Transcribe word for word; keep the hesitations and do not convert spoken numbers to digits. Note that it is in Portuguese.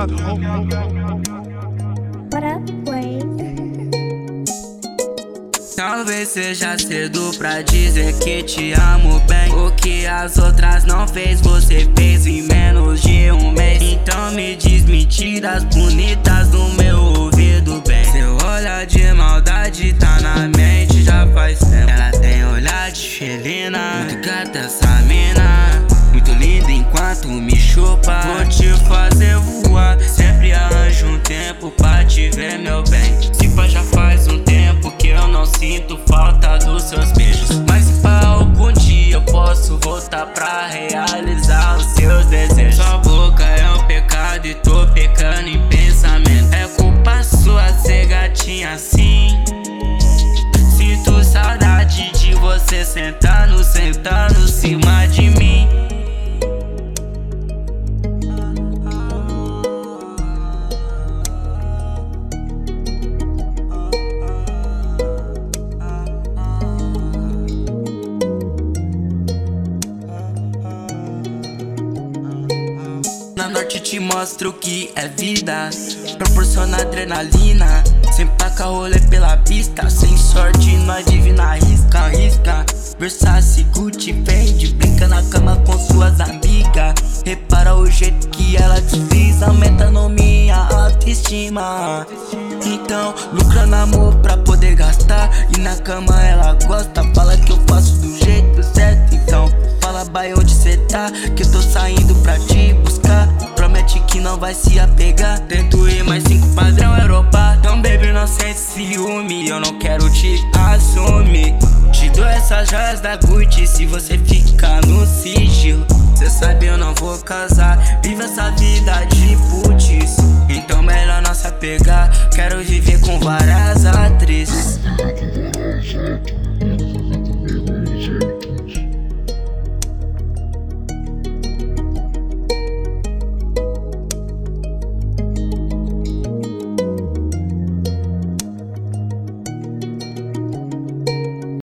molhado. What up, Wade? Talvez seja cedo pra dizer que te amo bem. O que as outras não fez, você fez em menos de um mês. Então me diz mentiras bonitas no meu ouvido bem. Seu olhar de maldade tá na mente já faz tempo. Ela tem olhar de felina, muito gata essa mina, muito linda enquanto me chupa. Vou te fazer voar, sempre arranjo um tempo pra te ver, meu bem. Se pá, já faz um tempo que eu não sinto falta dos seus beijos, mas se pá, algum dia eu posso voltar pra realizar os seus desejos. Sua boca é um pecado e tô pecando em pensamento. É culpa sua ser gatinha assim. Sinto saudade de você sentando, sentando em cima de mim. Na norte te mostro o que é vida, proporciona adrenalina. Sem placa, rolê pela pista, sem sorte nós vive na risca, risca. Versace, Gucci, Fendi, brinca na cama com suas amigas. Repara o jeito que ela desliza, aumentando minha autoestima. Então, lucra no amor pra poder gastar, e na cama ela gosta, fala que eu faço do jeito certo. Então, fala bai onde cê tá, que eu tô saindo pra te buscar. Promete que não vai se apegar, tento ir mais cinco padrão Europa. Então baby, não sente ciúme, eu não quero te assumir. Te dou essas joias da Gucci se você ficar no sigilo. Cê sabe eu não vou casar, viva essa vida de puta.